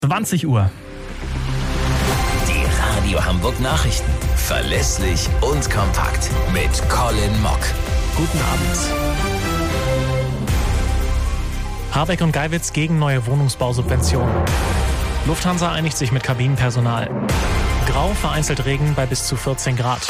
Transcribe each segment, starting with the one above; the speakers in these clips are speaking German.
20 Uhr. Die Radio Hamburg Nachrichten. Verlässlich und kompakt. Mit Colin Mock. Guten Abend. Habeck und Geiwitz gegen neue Wohnungsbausubventionen. Lufthansa einigt sich mit Kabinenpersonal. Grau, vereinzelt Regen bei bis zu 14 Grad.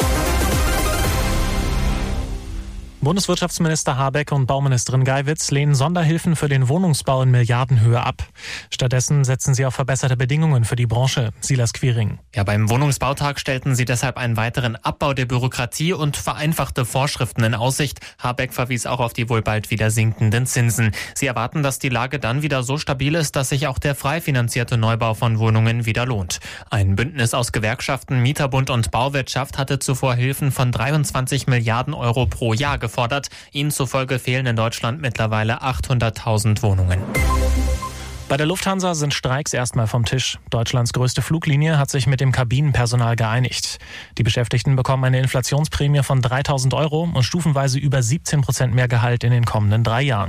Bundeswirtschaftsminister Habeck und Bauministerin Geiwitz lehnen Sonderhilfen für den Wohnungsbau in Milliardenhöhe ab. Stattdessen setzen sie auf verbesserte Bedingungen für die Branche. Silas Quiring. Ja, beim Wohnungsbautag stellten sie deshalb einen weiteren Abbau der Bürokratie und vereinfachte Vorschriften in Aussicht. Habeck verwies auch auf die wohl bald wieder sinkenden Zinsen. Sie erwarten, dass die Lage dann wieder so stabil ist, dass sich auch der frei finanzierte Neubau von Wohnungen wieder lohnt. Ein Bündnis aus Gewerkschaften, Mieterbund und Bauwirtschaft hatte zuvor Hilfen von 23 Milliarden Euro pro Jahr gefordert. Ihnen zufolge fehlen in Deutschland mittlerweile 800.000 Wohnungen. Bei der Lufthansa sind Streiks erstmal vom Tisch. Deutschlands größte Fluglinie hat sich mit dem Kabinenpersonal geeinigt. Die Beschäftigten bekommen eine Inflationsprämie von 3.000 Euro und stufenweise über 17% mehr Gehalt in den kommenden 3 Jahren.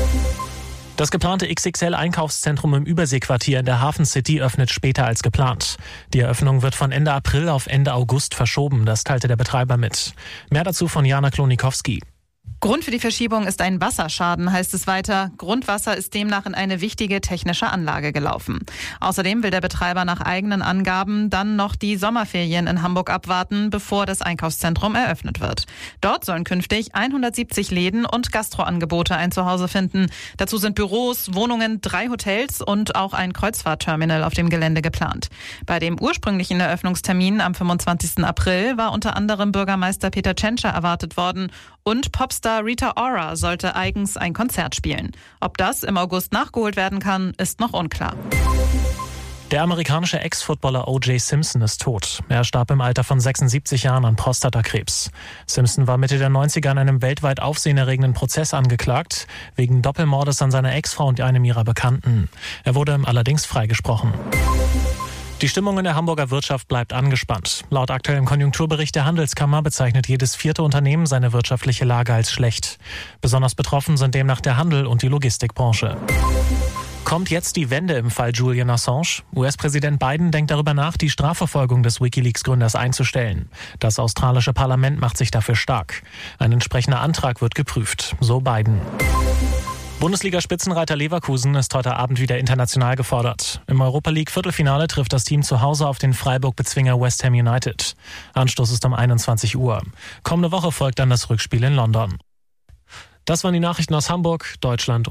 Das geplante XXL-Einkaufszentrum im Überseequartier in der Hafen City öffnet später als geplant. Die Eröffnung wird von Ende April auf Ende August verschoben, das teilte der Betreiber mit. Mehr dazu von Jana Klonikowski. Grund für die Verschiebung ist ein Wasserschaden, heißt es weiter. Grundwasser ist demnach in eine wichtige technische Anlage gelaufen. Außerdem will der Betreiber nach eigenen Angaben dann noch die Sommerferien in Hamburg abwarten, bevor das Einkaufszentrum eröffnet wird. Dort sollen künftig 170 Läden und Gastroangebote ein Zuhause finden. Dazu sind Büros, Wohnungen, 3 Hotels und auch ein Kreuzfahrtterminal auf dem Gelände geplant. Bei dem ursprünglichen Eröffnungstermin am 25. April war unter anderem Bürgermeister Peter Tschentscher erwartet worden und Popstar Rita Ora sollte eigens ein Konzert spielen. Ob das im August nachgeholt werden kann, ist noch unklar. Der amerikanische Ex-Footballer O.J. Simpson ist tot. Er starb im Alter von 76 Jahren an Prostatakrebs. Simpson war Mitte der 90er in einem weltweit aufsehenerregenden Prozess angeklagt, wegen Doppelmordes an seiner Ex-Frau und einem ihrer Bekannten. Er wurde allerdings freigesprochen. Die Stimmung in der Hamburger Wirtschaft bleibt angespannt. Laut aktuellem Konjunkturbericht der Handelskammer bezeichnet jedes 4. Unternehmen seine wirtschaftliche Lage als schlecht. Besonders betroffen sind demnach der Handel und die Logistikbranche. Kommt jetzt die Wende im Fall Julian Assange? US-Präsident Biden denkt darüber nach, die Strafverfolgung des WikiLeaks-Gründers einzustellen. Das australische Parlament macht sich dafür stark. Ein entsprechender Antrag wird geprüft, so Biden. Bundesliga-Spitzenreiter Leverkusen ist heute Abend wieder international gefordert. Im Europa-League-Viertelfinale trifft das Team zu Hause auf den Freiburg-Bezwinger West Ham United. Anstoß ist um 21 Uhr. Kommende Woche folgt dann das Rückspiel in London. Das waren die Nachrichten aus Hamburg, Deutschland